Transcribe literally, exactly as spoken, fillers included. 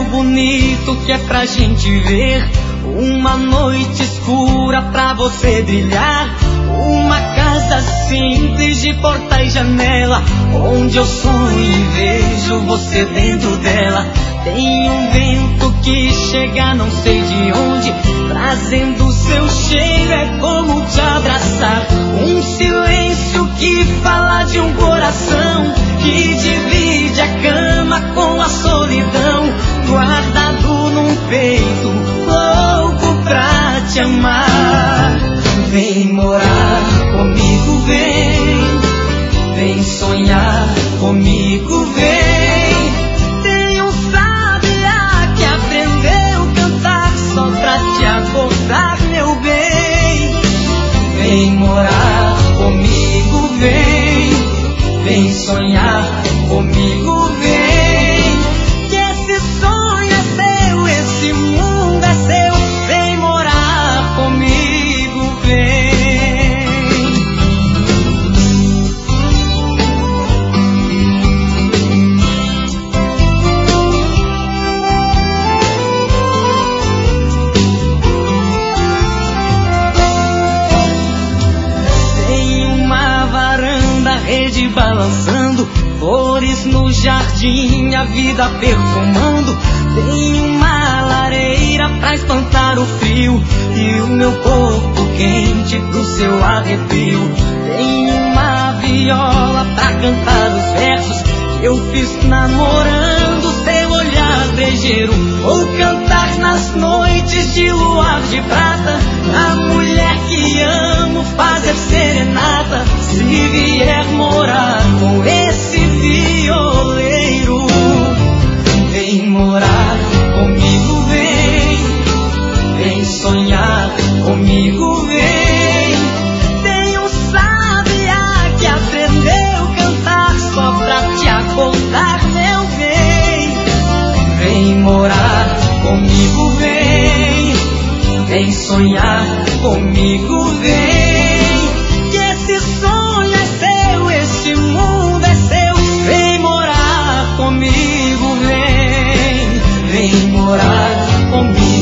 bonito que é pra gente ver. Uma noite escura pra você brilhar. Uma casa simples de porta e janela, onde eu sonho e vejo você dentro dela. Tem um vento que chega não sei de onde, trazendo seu cheiro, é como te abraçar. Um silêncio que fala de um coração que divide a cama com a solidão, guardado num peito, louco pra te amar. Vem morar comigo, vem, vem sonhar comigo, vem. Tem um sabiá que aprendeu a cantar só pra te acordar, meu bem. Vem morar comigo, vem, vem sonhar comigo, vem. Que esse sonho é seu, esse mundo é seu. Vem morar comigo, vem. Tem uma varanda, rede balançando, flores no jardim, a vida perfumando. Tem uma lareira pra espantar o frio e o meu corpo quente pro seu arrepio. Tem uma viola pra cantar os versos que eu fiz namorando seu olhar brejeiro. Ou cantar nas noites de luar de prata, a mulher que amo fazer serenata. Se vier morar com esse violeiro, vem morar comigo, vem, vem sonhar comigo, vem. Tem um sabiá que aprendeu a cantar só pra te acordar, meu bem. Vem morar comigo, vem, vem sonhar comigo, vem. Que esse sonho é seu, esse mundo é seu. Vem morar comigo, vem, vem morar comigo.